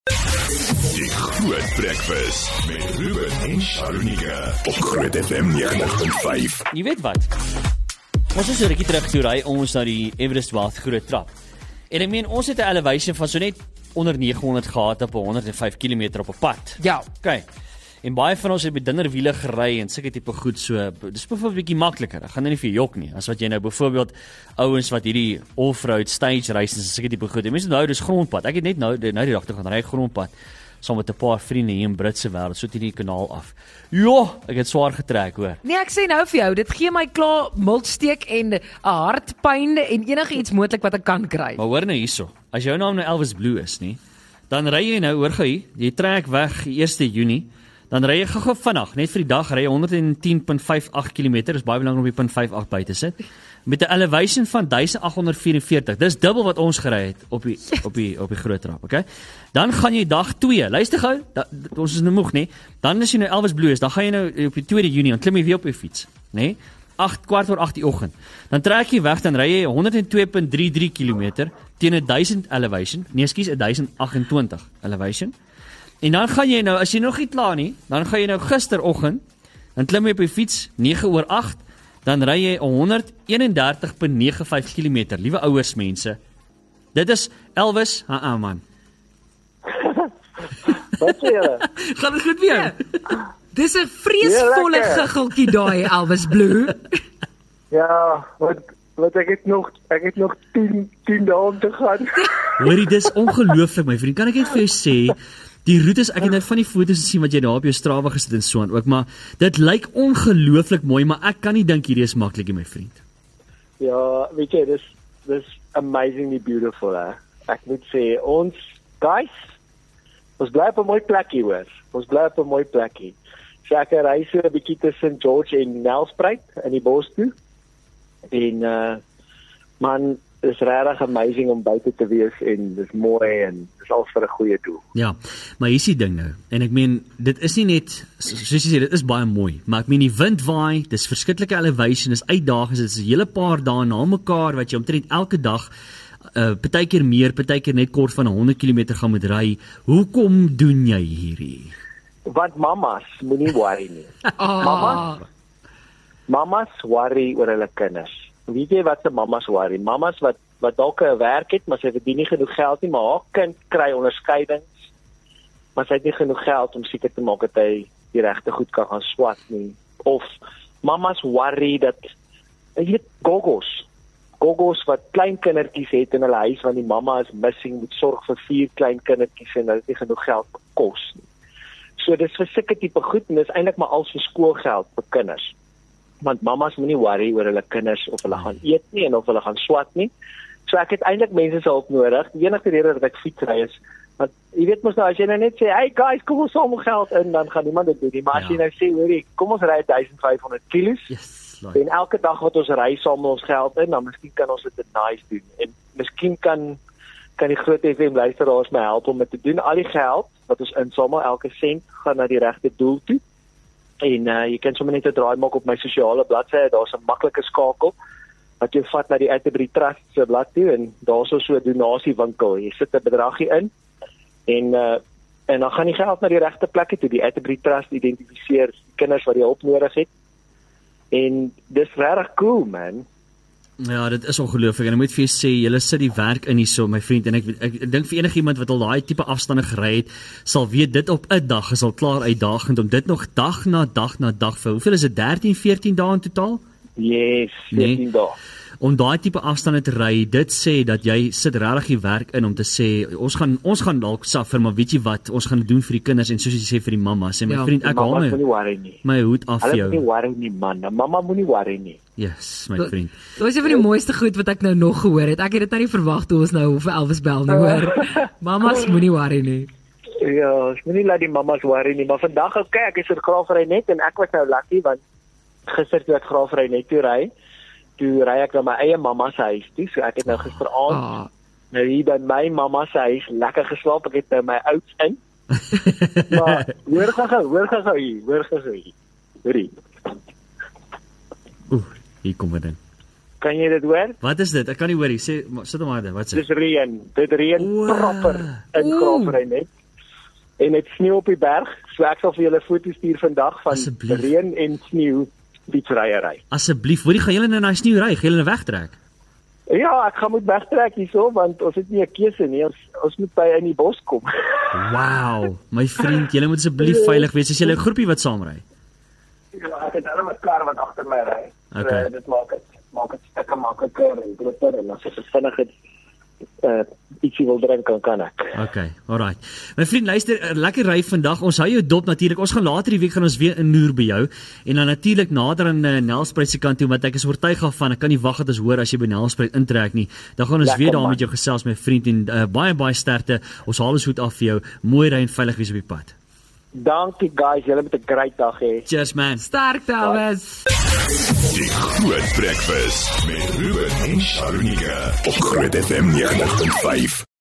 Die Groot Breakfast met Ruben en Sharonika op Groot FM 90.5. Jy weet wat? Ons is so rukkie terug toe ry ons na die Everest Wealth groot trap. En ek meen, ons het 'n elevation van so net onder 900 gehad op 105 km op 'n pad. Ja. Okay. En baie van ons het met dunner wiele gery en sulke tipe goed, so dis byvoorbeeld 'n bietjie makliker. Ek gaan nou nie vir jok nie, as wat jy nou byvoorbeeld ouens wat hierdie off-road stage races en sulke tipe goed. Die mense nou dis grondpad. Ek het net nou die dag toe gaan ry grondpad saam met 'n paar vriende hier in Britse wêreld, so teen die kanaal af. Ja, ek het swaar getrek, hoor. Nee, ek sê nou vir jou, dit gee my klaar miltsteek en 'n hartpyn en enigiets moontlik wat ek kan kry. Maar hoor nou hierso, as jou naam nou Elvis Blue is, nie, dan ry jy nou, hoor gou hier, jy trek weg 1 Junie, dan ry jy gou vinnig, net vir die dag ry jy 110.58 km, dis baie belangrik om die 0.58 by te sit, met 'n elevation van 1844. Dis dubbel wat ons gery het op die groot trap, okay? Dan gaan jy dag 2. Luister gou, ons is nou moeg, nê? Dan as jy nou Elvis Blue is, dan gaan jy nou op die 2 Junie, dan klim jy weer op jou fiets, nê? 8:15 die oggend. Dan trek jy weg, dan ry jy 102.33 km teen 'n 1000 elevation. Nee, ekskuus, 1028 elevation. En dan gaan jy nou, as jy nog nie klaar nie, dan gaan jy nou gisteroggend, dan klim jy op die fiets 9:08, dan ry jy 131.95 km. Liewe ouers mense, dit is Elvis, man. Wat sê jy? Gaan dit goed weer? Dis 'n vreesvolle Ja, lekker. giggeltjie daai Elvis Blue. Ja, wat ek het nog 10 dae om te gaan. Hoorie, dis ongelooflik, my vriend. Kan ek net vir jou sê, die roetes, ek het net van die foto's gesien wat jy daar op jou Strava gesit en so aan ook, maar dit lyk ongelooflik mooi, maar ek kan nie dink hierdie is maklik, my vriend. Ja, weet jy, dis amazingly beautiful, hè. Ek moet sê, ons bly op 'n mooi plekkie, hoor. Ons bly op 'n mooi plekkie. So ek ry so 'n bietjie tussen George en Nelspruit in die bos toe. En man, is regtig amazing om buite te wees en dis mooi en dis al vir 'n goeie doel. Ja, maar hier is die ding nou, en ek meen, dit is nie net, soos jy sê, dit is baie mooi, maar ek meen die wind waai, dis verskriklike elevation, dis uitdagings, dit is 'n hele paar dae na mekaar, wat jy omtrent elke dag, partykeer meer, partykeer net kort van 100 km gaan moet ry. Hoekom doen jy hierdie? Want mamas moenie worry nie. Ah. Mamas worry oor hulle kinders. Weet jy wat se mamas worry? Mamas wat dalk 'n werk het, maar sy verdien nie genoeg geld nie, maar haar kind kry onderskeidings, maar sy het nie genoeg geld om seker te maak dat hy die regte goed kan gaan swat nie. Of mamas worry dat, jy weet, gogos wat klein kindertjies het in hulle huis, want die mamma is missing, moet sorg vir 4 klein kindertjies en hulle het nie genoeg geld vir kos nie. So dis vir sulke tipe goed, en dis eintlik maar als vir skoolgeld vir kinders. Want mamas moenie worry oor hulle kinders of hulle gaan eet nie en of hulle gaan swat nie. So ek het eintlik mense se hulp nodig. Die enigste rede dat ek fietsry is, want jy weet mos nou, as jy nou net sê, hey guys, kom ons samel geld in, dan gaan niemand dit doen nie. Maar as jy nou sê, hoorie, kom ons ry 1500 kilos, Yes, en elke dag wat ons ry samel ons geld in, dan miskien kan ons dit nice doen. En miskien kan die Groot FM luisteraars my help om dit te doen. Al die geld wat ons insamel, elke sent, gaan na die regte doel toe. En jy kan sommer net 'n draai maak op my sosiale bladsy, daar's 'n maklike skakel wat jou vat na die Atterbury Trust se blad toe, en daar's so 'n donasiewinkel. Jy sit 'n bedragie in en dan gaan die geld na die regte plekke toe. Die Atterbury Trust identifiseer kinders wat die hulp nodig het. En dis regtig cool, man. Ja, dit is ongelooflik, en ek moet vir jou sê, julle sit die werk in hierso, my vriend, en ek dink vir enigiemand wat al daai tipe afstande gery het, sal weet dit op 'n dag is al klaar uitdagend om dit nog dag na dag vir, hoeveel is dit, 13, 14 dae in totaal? Yes, 14 dae. Om daai tipe afstande te ry, dit sê dat jy sit regtig die werk in om te sê, ons gaan dalk suffer, maar weet jy wat, ons gaan dit doen vir die kinders, en soos jy sê vir die mammas, en my vriend, ek haal my hoed af vir jou. Hulle moenie worry nie, man. Mamma moenie worry nie. Yes, my vriend. Dit was een van die mooiste goed wat ek nou nog gehoor het. Ek het dit nou nie verwag toe ons nou vir Elvis bel nie, hoor. Mamas moenie worry nie. Ja, ek moenie laat die mamas worry nie, maar vandag, okay, ek is in Graafry net, en ek was nou lucky, want gister toe ek Graafry net toe ry ek na my eie mamma se huis toe, so ek het nou gisteraand nou hier by my mamma se huis lekker geslaap, ek het nou my ouds in. Maar hoor gou hier. Hoorie. Hier kom dit in. Kan jy dit hoor? Wat is dit? Ek kan nie hoor nie. Sê, sit hom maar daar. Wat sê? Dit reën. Dit reën proper in Graafry net. en het sneeu op die berg. So ek sal vir julle foto's stuur vandag van Asseblief. reën en sneeu fietsryery. Asseblief, hoorie, gaan julle nou na die sneeu ry? Gaan julle nou wegtrek? Ja, ek gaan moet wegtrek hierso want ons het nie 'n keuse nie. Ons moet by in die bos kom. Wow, my vriend, julle moet asseblief veilig wees. Is julle 'n groepie wat saamry? Ja, ek het hulle met kar wat agter my ry. Okay. So, dit maak dit stukke makliker en groter en as ek vinnig het ietsie wil drink kan ek. Okay, alright. My vriend, luister, lekker ry vandag. Ons hou jou dop natuurlik. Ons gaan later die week gaan ons weer inloer by jou en dan natuurlik nader aan Nelspruit se kant toe, want ek is oortuig daarvan. Ek kan nie wag dat ons hoor as jy by Nelspruit intrek nie. Dan gaan ons Lekker, weer daar man. met jou gesels, my vriend, en baie sterkte. Ons haal ons hoed af vir jou. Mooi ry en veilig wees op die pad. Dankie guys, julle moet 'n great dag hê. Cheers man. Sterkte Elvis. Die Groot Breakfast met Ruben en Sharunika op Groot FM 90.5.